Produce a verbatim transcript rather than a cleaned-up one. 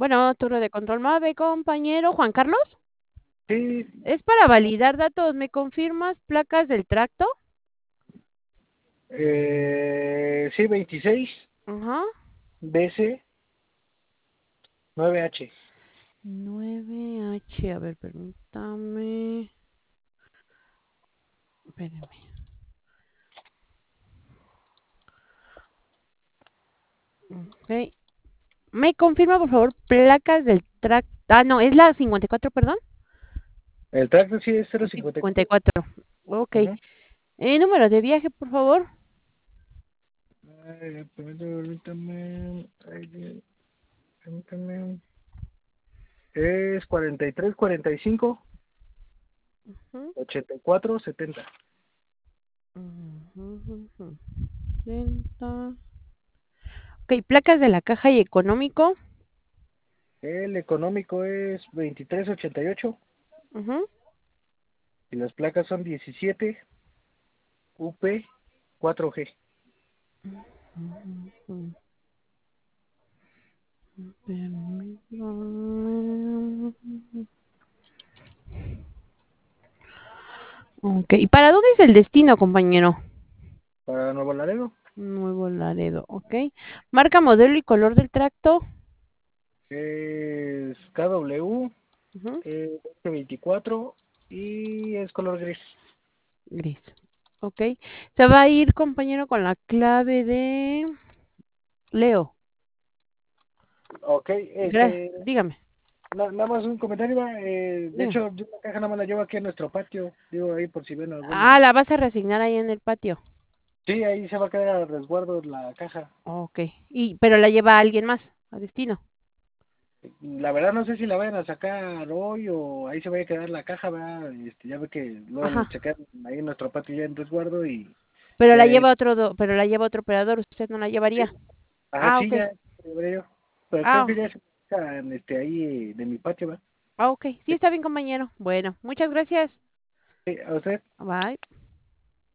Bueno, turno de control MAVE, compañero Juan Carlos. Sí, Es para validar datos. ¿Me confirmas placas del tracto? eh, sí, veintiséis Ajá. B C nueve H. Nueve h, a ver, permítame. Espérame. Ok. ¿Me confirma, por favor, placas del tracto? Ah, no, es la cincuenta y cuatro, perdón. El tracto sí es cincuenta y cero cincuenta y cuatro. cuatro. Ok. Ajá. Eh, número de viaje, por favor. Ay, permítame, permítame, ay, permítame. Es cuarenta y tres, cuarenta y cinco, Ujú, ochenta y cuatro, setenta. ujú, ujú. treinta. Ok, placas de la caja y económico. El económico es veintitrés ochenta y ocho Ujú, y las placas son diecisiete U P cuatro G. ujú. Permítame. Ok, ¿y para dónde es el destino, compañero? Para Nuevo Laredo Nuevo Laredo, ok. Marca, modelo y color del tracto. es K W Ujú, eh, veinticuatro y es color gris. gris. Ok. Se va a ir, compañero, con la clave de Leo. Ok, Gra- este, dígame, na- nada más un comentario, va, eh, de dígame. hecho, yo la caja nada más la llevo aquí en nuestro patio, digo ahí por si ven Ah, alguna. la vas a resignar ahí en el patio. Sí, ahí se va a quedar a resguardo la caja. Ok. Y, pero la lleva alguien más a destino. La verdad no sé si la vayan a sacar hoy o ahí se vaya a quedar la caja, ¿verdad? Este, ya ve que luego Ajá. se queda ahí en nuestro patio ya en resguardo y Pero la ya es, lleva otro, do- pero la lleva otro operador. ¿Usted no la sí, llevaría? ajá, Ah, sí, ok. ya, ya veré yo. Pero creo que Ah, ya se quedan, este, ahí de mi patio, ¿va? ah, ok. Sí, está bien, compañero. Bueno, muchas gracias. Sí, a usted. Bye.